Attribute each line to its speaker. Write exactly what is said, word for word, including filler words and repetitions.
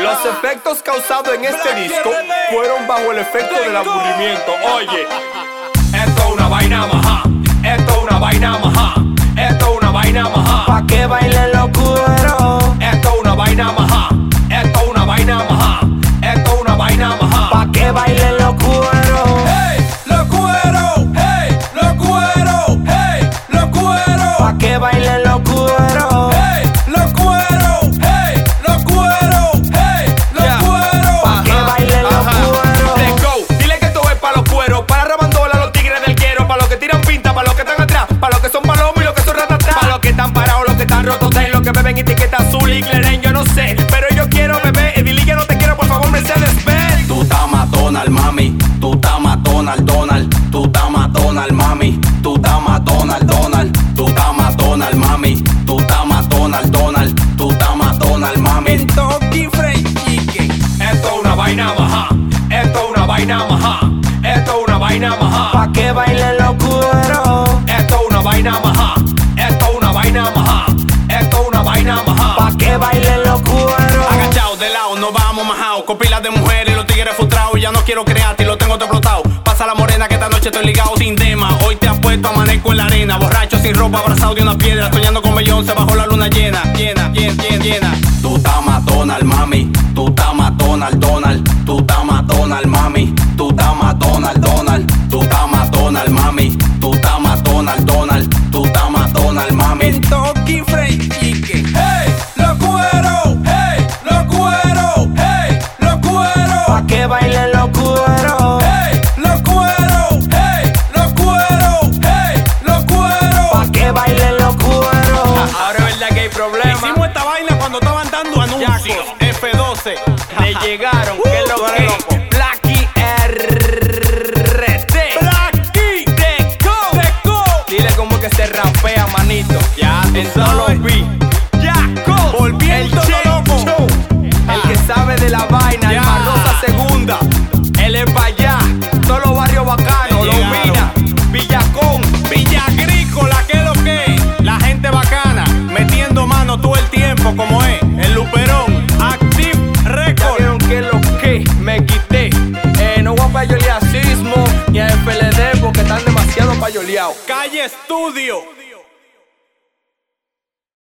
Speaker 1: Los efectos causados en este disco fueron bajo el efecto del aburrimiento. Oye, esto es una vaina maja, esto es una vaina maja, esto es una vaina maja.
Speaker 2: Pa' que bailen los cueros.
Speaker 1: Esto es una vaina maja, esto es una vaina maja, esto es una vaina maja.
Speaker 2: Pa' que bailen los cueros.
Speaker 1: Hey, los cueros, hey, los cueros, hey, los cueros.
Speaker 2: Pa' que bailen los cueros.
Speaker 1: Hey, los cueros, hey, los cueros, hey, los
Speaker 2: Yeah.
Speaker 1: cueros.
Speaker 2: Pa' que bailen los
Speaker 1: Ajá.
Speaker 2: cueros.
Speaker 1: Let's go. Dile que esto es pa' los cueros, para rabandola, los tigres del quiero, para los que tiran pinta, para los que están atrás, para los que son palomos y los que son ratatras, para los que están parados, los que están rotos, y los que beben etiqueta azul y Gleren, yo no sé, pero yo quiero beber. Dile que no te quiero, por favor, Mercedes Benz.
Speaker 3: Tú ta McDonald, mami. Tú ta McDonald, Donald. Tú ta McDonald, mami. Tú ta McDonald, Donald. Tú ta McDonald, mami. Tú ta McDonald, Donald. Tú ta McDonald, mami.
Speaker 2: Kentucky Fried Chicken.
Speaker 1: Esto es una vaina maja, esto es una vaina maja, esto es una vaina maja.
Speaker 2: Pa' que bailen los cueros.
Speaker 1: Esto es una vaina maja, esto es una vaina maja, esto es una vaina maja.
Speaker 2: Pa' que bailen los cueros.
Speaker 3: Agachados de lado, nos vamos majados. Con pilas de mujeres, los tigres frustrados. Ya no quiero crearte y lo tengo todo explotado. Pasa la morena que esta noche estoy ligado sin dema. Hoy te apuesto, amanezco en la arena. Borracho sin ropa, abrazado de una piedra. Soñando con Beyoncé bajo la luna llena. Llena, llena, llena, llena. Tú ta McDonald, mami. Tú ta McDonald, Donald. Tú ta McDonald, mami. Tú ta McDonald, Donald. Tú ta McDonald, mami. Tú ta McDonald, Donald. Tú ta McDonald, mami.
Speaker 2: Kentucky Fried Chicken.
Speaker 1: Hey, los cueros, hey, los cueros, hey, los cueros.
Speaker 2: Pa' que bailen los cueros.
Speaker 1: Hey, los cueros, hey, los cueros, hey, los cueros.
Speaker 2: Pa' que bailen los cueros.
Speaker 1: Ahora es verdad que hay problemas.
Speaker 3: Hicimos esta vaina cuando estaban dando anuncios. F doce.
Speaker 1: Le llegaron, que es lo
Speaker 3: tú eres
Speaker 1: que
Speaker 3: loco.
Speaker 1: Blacky R T.
Speaker 3: Blacky.
Speaker 1: Deco, Deco. Dile como que se rapea, manito.
Speaker 3: Ya tú
Speaker 1: En todos
Speaker 3: sabes.
Speaker 1: los beats. Yaco,
Speaker 3: Volviendo
Speaker 1: el
Speaker 3: loco.
Speaker 1: Checho. El que sabe de la vaina,
Speaker 3: Ya.
Speaker 1: el Marrosa Segunda. Él es pa' allá, todos los barrios bacanos,
Speaker 3: Ya
Speaker 1: Los
Speaker 3: llegaron.
Speaker 1: Minas, Villacón.
Speaker 3: Villa Agrícola, que es lo que es. La gente bacana, metiendo mano todo el tiempo, como es. El Luperón, Active
Speaker 1: Ya
Speaker 3: Record.
Speaker 1: vieron que es lo que me quité. Eh, no voy a payolear Sismo ni a F L D porque están demasiado payoleados.
Speaker 3: Calle Estudio.